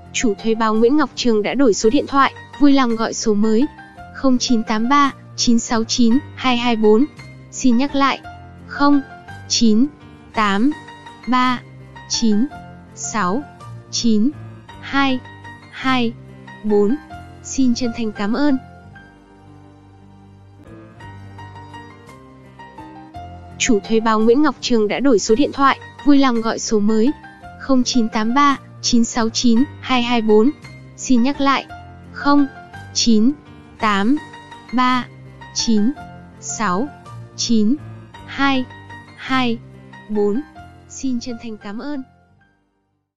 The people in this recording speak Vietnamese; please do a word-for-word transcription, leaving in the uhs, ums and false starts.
Chủ thuê bao Nguyễn Ngọc Trường đã đổi số điện thoại, vui lòng gọi số mới không chín tám ba chín sáu chín hai hai bốn. Xin nhắc lại, không chín tám ba chín sáu chín hai hai bốn. Xin chân thành cảm ơn. Chủ thuê bao Nguyễn Ngọc Trường đã đổi số điện thoại, vui lòng gọi số mới không chín tám ba chín sáu chín hai hai bốn. Xin nhắc lại, không chín tám ba chín sáu chín hai hai bốn. Xin chân thành cảm ơn.